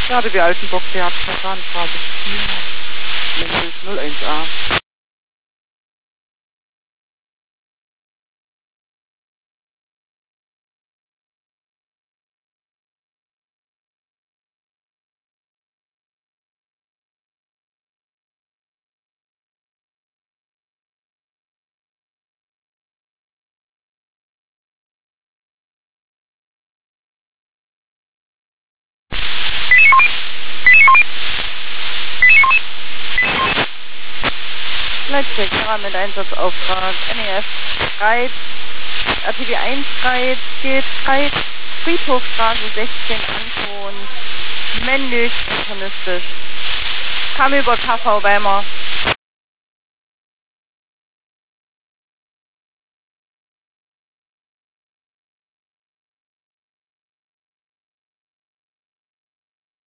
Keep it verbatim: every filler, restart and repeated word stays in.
Gerade wie Altenbock, der hat Verfahrensphase vier, null eins a. Leipzig, mit Einsatzauftrag, N E F schreit, R T W eins schreit, geht, schreit, Friedhofstraße sechzehn Anton, männlich, internistisch, kam über K V Weimar.